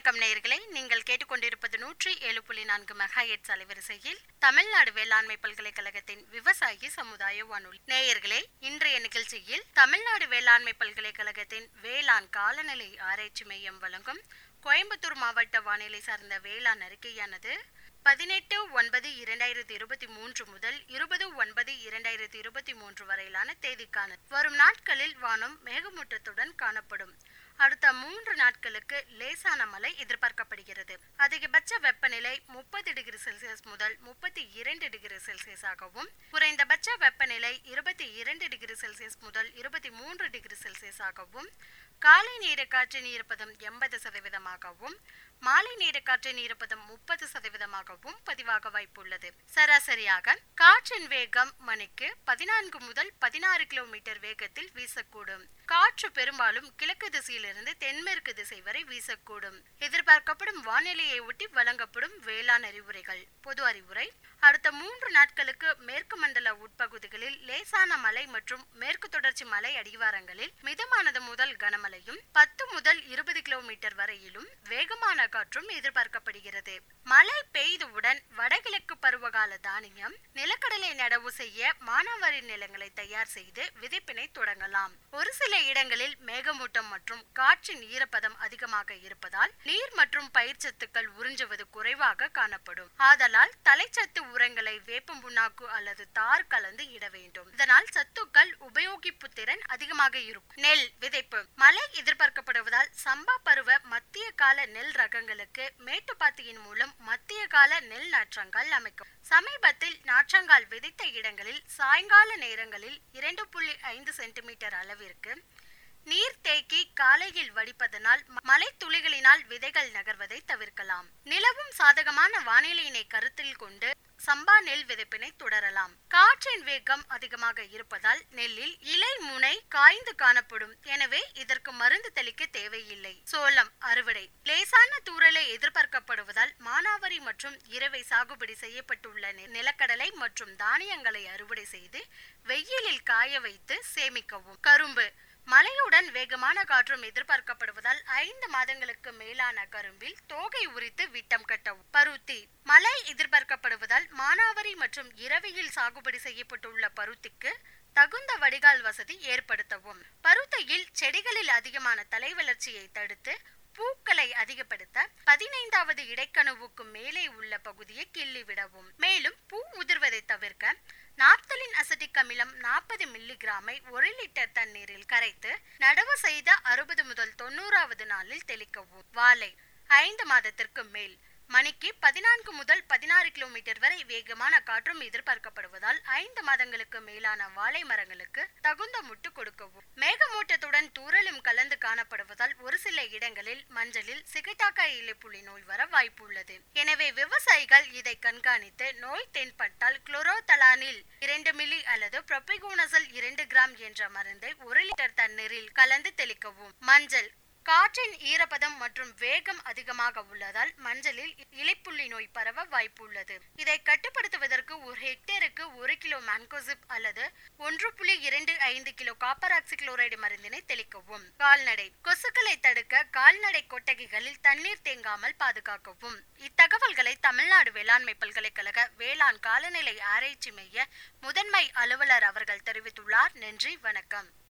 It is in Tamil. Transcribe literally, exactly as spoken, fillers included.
வணக்கம் நேயர்களே, நீங்கள் கேட்டுக்கொண்டிருப்பது நூற்றி ஏழு புள்ளி நான்கு மெகாஹெர்ட்ஸ் அலைவரிசையில் தமிழ்நாடு வேளாண்மை பல்கலைக்கழகத்தின் விவசாயி சமுதாய வானொலி. நேயர்களே, இன்றைய நிகழ்ச்சியில் தமிழ்நாடு வேளாண்மை பல்கலைக்கழகத்தின் வேளாண் காலநிலை ஆராய்ச்சி மையம் வழங்கும் கோயம்புத்தூர் மாவட்ட வானிலை சார்ந்த வேளாண் அறிக்கையானது பதினெட்டு ஒன்பது இரண்டாயிரத்தி இருபத்தி மூன்று முதல் இருபது ஒன்பது இரண்டாயிரத்தி இருபத்தி மூன்று வரையிலான தேதிக்கான வரும் நாட்களில் வானம் மேகமூட்டத்துடன் காணப்படும். அடுத்த மூன்று நாட்களுக்கு லேசான மழை எதிர்பார்க்கப்படுகிறது. அதிகபட்ச வெப்பநிலை முப்பது டிகிரி செல்சியஸ் முதல் முப்பத்தி இரண்டு டிகிரி செல்சியஸாகவும், குறைந்தபட்ச வெப்பநிலை இருபத்தி இரண்டு டிகிரி செல்சியஸ் முதல் இருபத்தி மூன்று டிகிரி செல்சியஸாகவும், காலை நேர காற்றின் ஈரப்பதம் எண்பது சதவீதமாகவும், மாலை நேர காற்றின் ஈரப்பதம் முப்பது சதவீதமாகவும் பதிவாக வாய்ப்புள்ளது. சராசரியாக காற்றின் வேகம் மணிக்கு பதினான்கு முதல் பதினாறு கிலோமீட்டர் வேகத்தில் வீசக்கூடும். காற்று பெரும்பாலும் கிழக்கு திசையிலிருந்து தென்மேற்கு திசை வரை வீசக்கூடும். எதிர்பார்க்கப்படும் வானிலையை ஒட்டி வழங்கப்படும் வேளாண் அறிவுரைகள். பொது அறிவுரை: அடுத்த மூன்று நாட்களுக்கு மேற்கு மண்டல உட்பகுதிகளில் லேசான மழை மற்றும் மேற்கு தொடர்ச்சி மலை அடிவாரங்களில் மிதமானது முதல் கனமழையும், பத்து முதல் இருபது கிலோமீட்டர் வரையிலும் வேகமான காற்றும் எதிர்பார்க்கப்படுகிறது. மழை பெய்தவுடன் வடகிழக்கு பருவகால தானியம் நிலக்கடலை நடவு செய்ய மானாவாரி நிலங்களை தயார் செய்து விதைப்பினை தொடங்கலாம். ஒரு சில இடங்களில் மேகமூட்டம் மற்றும் காற்றின் ஈரப்பதம் அதிகமாக இருப்பதால் நீர் மற்றும் பயிர் சத்துக்கள் உறிஞ்சுவது குறைவாக காணப்படும். ஆதலால் தலைச்சத்து உரங்களை வேப்பம் புண்ணாக்கு அல்லது தார் கலந்து இட வேண்டும். இதனால் சத்துக்கள் உபயோகிப்பு திறன் அதிகமாக இருக்கும். நெல் விதைப்பு: மழை எதிர்பார்க்கப்படுவதால் சம்பா பருவ மத்திய கால நெல் ரகங்களுக்கு மேட்டுப்பாத்தியின் மூலம் மத்திய கால நெல் நாற்றங்கால் அமைக்கும். சமீபத்தில் நாற்றங்கால் விதைத்த இடங்களில் சாயங்கால நேரங்களில் இரண்டு புள்ளி ஐந்து சென்டிமீட்டர் அளவிற்கு நீர் தேக்கி காலையில் வடிப்பதனால் மழை துளிகளினால் விதைகள் நகர்வதை தவிர்க்கலாம். நிலவும் சாதகமான வானிலையினை கருத்தில் கொண்டு சம்பா நெல் விதைப்பினை தொடரலாம். காற்றின் வேகம் அதிகமாக இருப்பதால் நெல்லில் இலை முனை காய்ந்து காணப்படும். எனவே இதற்கு மருந்து தெளிக்க தேவையில்லை. சோளம் அறுவடை: லேசான தூறலை எதிர்பார்க்கப்படுவதால் மானாவாரி மற்றும் இரவை சாகுபடி செய்யப்பட்டுள்ள நிலக்கடலை மற்றும் தானியங்களை அறுவடை செய்து வெயிலில் காய வைத்து சேமிக்கவும். கரும்பு: மழையுடன் வேகமான காற்றும் எதிர்பார்க்கப்படுவதால் ஐந்து மாதங்களுக்கு மேலான கரும்பில் தோகை உரித்து விட்டம் கட்டவும். பருத்தி: மழை எதிர்பார்க்கப்படுவதால் மானாவாரி மற்றும் இரவையில் சாகுபடி செய்யப்பட்டுள்ள பருத்திக்கு தகுந்த வடிகால் வசதி ஏற்படுத்தவும். பருத்தியில் செடிகளில் அதிகமான தலை வளர்ச்சியை தடுத்து பூக்களை அதிகப்படுத்த பதினைந்தாவது இடைக்கணுவுக்கு மேலே உள்ள பகுதியை கிள்ளி விடவும். மேலும் பூ உதிர்வதை தவிர்க்க நாப்தலின் அசிட்டிக் அமிலம் நாற்பது மில்லி கிராமை ஒரு லிட்டர் தண்ணீரில் கரைத்து நடவு செய்த அறுபது முதல் தொண்ணூறாவது நாளில் தெளிக்கவும். வாழை: ஐந்து மாதத்திற்கு மேல் மணிக்கு பதினான்கு முதல் பதினாறு கிலோமீட்டர் வரை வேகமான காற்றும் எதிர்பார்க்கப்படுவதால் ஐந்து மாதங்களுக்கு மேலான வாழை மரங்களுக்கு தகுந்த முட்டு கொடுக்கவும். மேகமூட்டத்துடன் தூறலும் கலந்து காணப்படுவதால் ஒரு சில இடங்களில் மஞ்சளில் சிகட்டாக்காய் இலைப்புள்ளி நோய் வர வாய்ப்பு உள்ளது. எனவே விவசாயிகள் இதை கண்காணித்து நோய் தென்பட்டால் குளோரோதலானில் இரண்டு மில்லி அல்லது புரோபிகோனசோல் இரண்டு கிராம் என்ற மருந்தை ஒரு லிட்டர் தண்ணீரில் கலந்து தெளிக்கவும். மஞ்சள்: காற்றின் ஈரப்பதம் மற்றும் வேகம் அதிகமாக உள்ளதால் மஞ்சளில் இலைப்புள்ளி நோய் பரவ வாய்ப்பு உள்ளது. இதை கட்டுப்படுத்துவதற்கு ஒரு ஹெக்டேருக்கு ஒரு கிலோ மான்கோசிப் அல்லது ஒன்று புள்ளி இரண்டு ஐந்து கிலோ காப்பர் ஆக்சிக்ளோரைடு மருந்தினை தெளிக்கவும். கால்நடை: கொசுக்களை தடுக்க கால்நடை கொட்டகைகளில் தண்ணீர் தேங்காமல் பாதுகாக்கவும். இத்தகவல்களை தமிழ்நாடு வேளாண்மை பல்கலைக்கழக வேளாண் காலநிலை ஆராய்ச்சி மைய முதன்மை அலுவலர் அவர்கள் தெரிவித்துள்ளார். நன்றி, வணக்கம்.